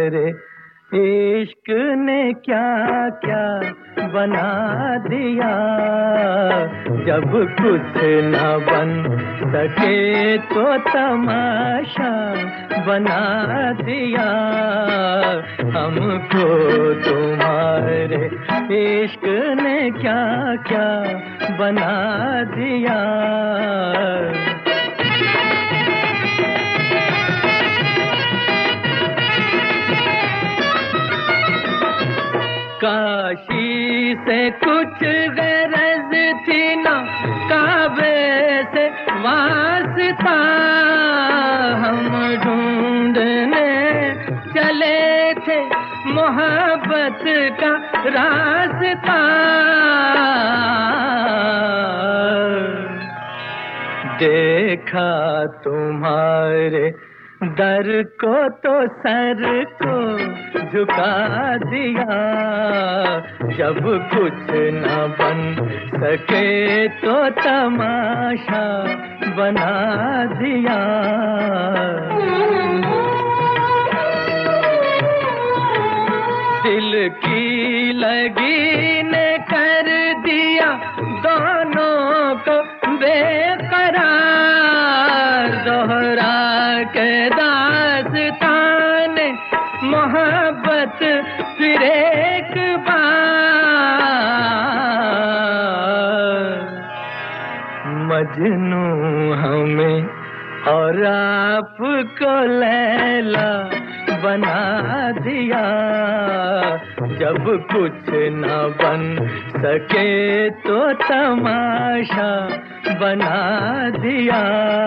तुम्हारे इश्क ने क्या क्या बना दिया। जब कुछ न बन सके तो तमाशा बना दिया। हमको तुम्हारे इश्क ने क्या क्या बना दिया। काशी से कुछ गरज थी ना, काबे से वास्ता हम ढूंढने चले थे मोहब्बत का रास्ता। देखा तुम्हारे दर को तो सर को झुका दिया। जब कुछ न बन सके तो तमाशा बना दिया। दिल की लगी ने कर दिया दोनों को बेकरार। दोहरा के दास्तान मोहब्बत फिर एक बार। मजनू हमें और आपको लैला बना दिया। जब कुछ न बन सके तो तमाशा बना दिया।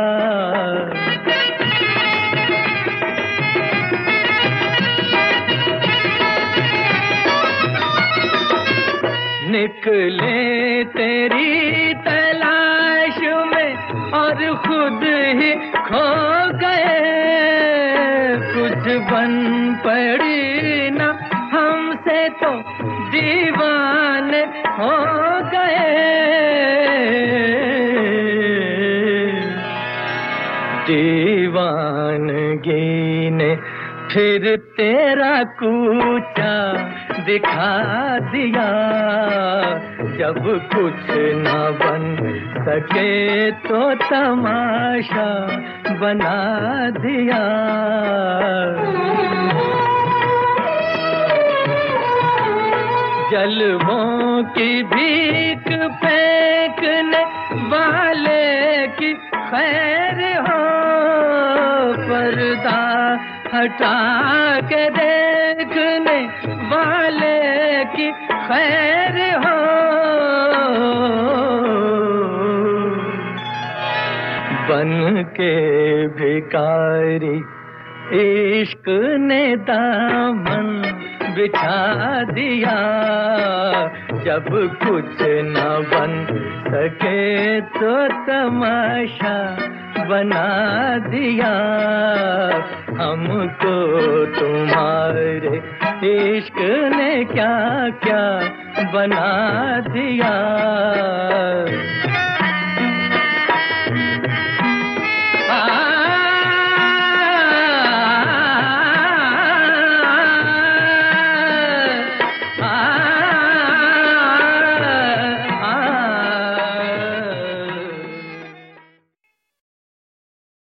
निकले तेरी तलाश में और खुद ही खो गए। कुछ बन पड़ी ना हमसे तो दीवाने हो गए। दीवानगी ने फिर तेरा कूचा दिखा दिया। जब कुछ न बन सके तो तमाशा बना दिया। जलवों की भीख फेंकने वाले की खैर हो। पर्दा हटा के देखने वाले की खैर हो। बन के भिखारी इश्क ने दामन बिछा दिया। जब कुछ न बन सके तो तमाशा बना दिया। हमको तुम्हारे इश्क ने क्या क्या बना दिया।